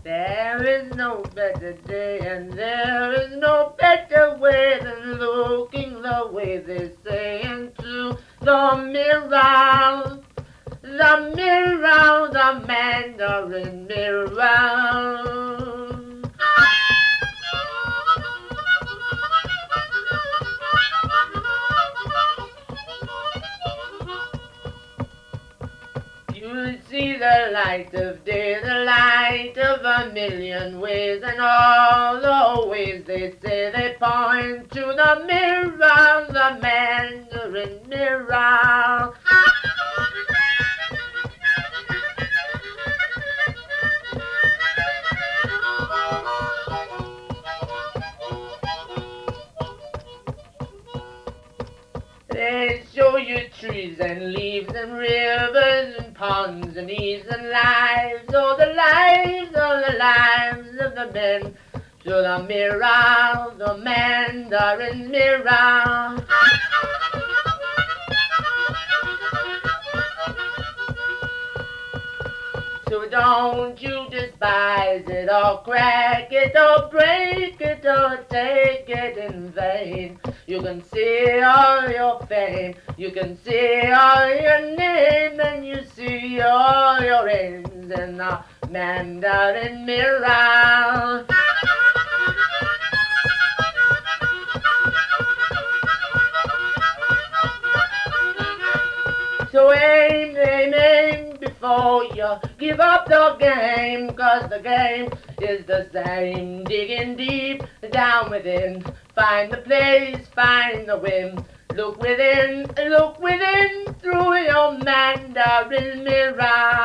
There is no better day and there is no better way than looking the way they say into the mirror. The mirror, the Mandarin mirror. You see the light of day, the light of a million ways, and all the ways they say they point to the mirror, the Mandarin mirror. They show you trees and leaves and rivers and ponds and eaves and lives, oh the lives, oh the lives of the men. To the mirror, the Mandarin mirror. So don't you despise it or crack it or break it or take it in vain. You can see all your fame, you can see all your name, and you see all your aims in the Mandarin mirror. So aim, aim, aim before you give up the game, 'cause the game is the same. Digging deep down within, find the place, find the wind. Look within through your Mandarin mirror.